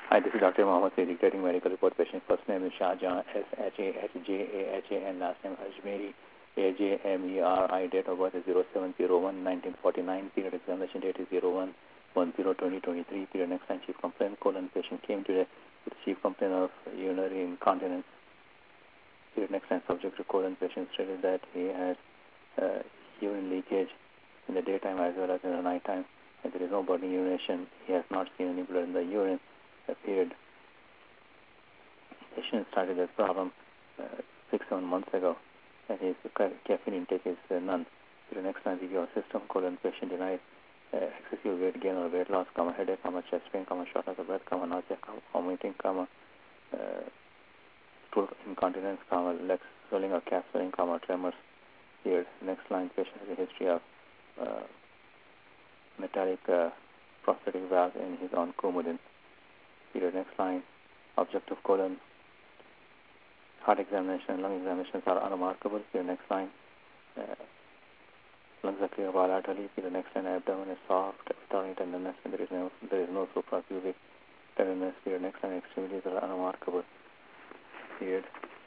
Hi, this is Dr. Mohammed Siddiq, dictating medical report. Patient first name is Shahjahan, S-H-A-H-J-A-H-A-N, last name Ajmeri, A-J-M-E-R-I, date of birth is 07/01/1949, period examination date is 01/10/2023, period next time chief complaint, patient came today with chief complaint of urinary incontinence, period next time subject to patient stated that he has urine leakage in the daytime as well as in the nighttime, and there is no blood in urination. He has not seen any blood in the urine. Period. Patient started this problem 6-7 months ago, and his caffeine intake is none. The next time review system, patient denied excessive weight gain or weight loss, headache, chest pain, shortness of breath, nausea, vomiting, stool incontinence, legs swelling or calf swelling, tremors. Here, next line, patient has a history of metallic prosthetic valve in his own Coumadin. Period. Next line, objective colon, heart examination and lung examinations are unremarkable. Period. Next line, lungs are clear bilaterally. Period. Next line, abdomen is soft without any tenderness, and there is no suprapubic tenderness. Period. Next line, extremities are unremarkable. Period.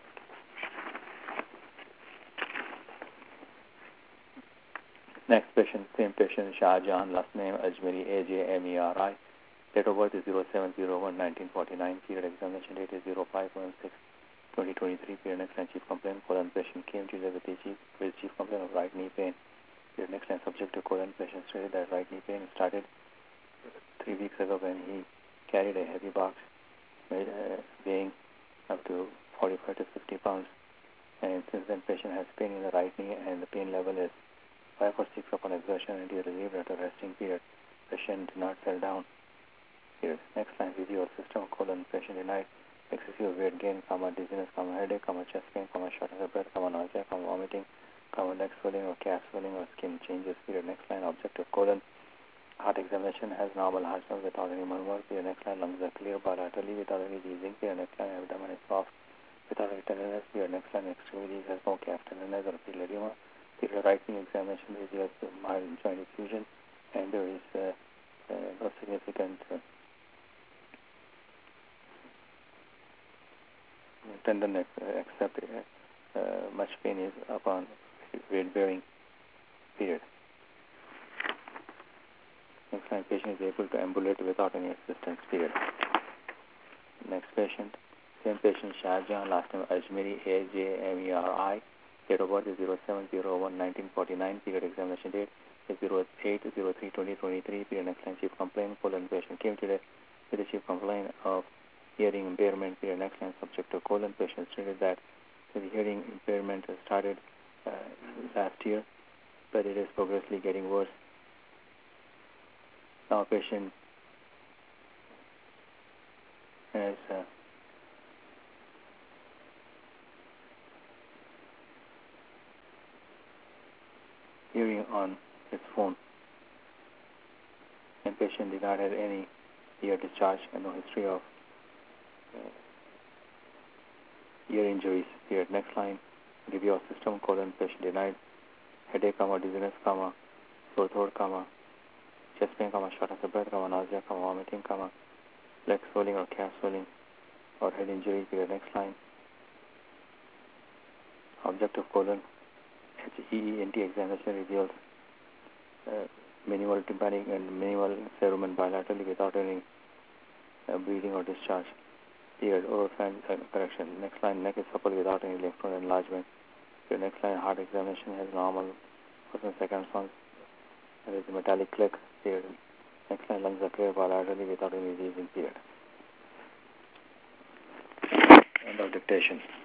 Next patient, same patient, Shahjahan, last name Ajmeri, A-J-M-E-R-I. Date of birth is 07/01/1949. Period. Examination date is 05/16/2023. Period. Next line chief complaint. Patient came to with chief complaint of right knee pain. Period. Next line subject to patient stated that right knee pain started 3 weeks ago when he carried a heavy box weighing up to 45 to 50 pounds. And since then patient has pain in the right knee and the pain level is 5 or 6 upon exertion and he is relieved at a resting period. Patient did not fell down. Period. Next line, review of system, patient denied excessive weight gain, dizziness, headache, chest pain, shortness of breath, nausea, vomiting, leg swelling or calf swelling or skin changes. Period. Next line, objective heart examination has normal heart sound without any murmur. Period. Next line, lungs are clear bilaterally without any wheezing. Period. Next line, abdomen is soft without any tenderness. Period. Next line, extremities has no calf tenderness or pedal. Period. Right knee examination is mild joint effusion, and there is no significant tenderness except much pain is upon weight bearing. Period. Next time patient is able to ambulate without any assistance. Period. Next patient, same patient, Shahjahan, last name Ajmeri, A-J-M-E-R-I. Date of birth is 07/01/1949. Period. Examination date is 08/03/2023. Period. Next line chief complaint. Patient came today with the chief complaint of hearing impairment. Period. Next line subject to patient stated that the hearing impairment started last year, but it is progressively getting worse. Now patient has hearing on his phone, and patient did not have any ear discharge and no history of ear injuries. Period. Next line, review of system, patient denied headache, dizziness, sore throat, chest pain, shortness of breath, nausea, vomiting, leg swelling or calf swelling or head injury. Period. Next line, objective HEENT examination reveals minimal tympanic and minimal cerumen bilaterally without any bleeding or discharge. Period. Oropharynx correction. Next line, neck is supple without any lymph node enlargement. Your next line, heart examination has normal first and second response. There is a metallic click. Period. Next line, lungs are clear bilaterally without any wheezing. Period. End of dictation.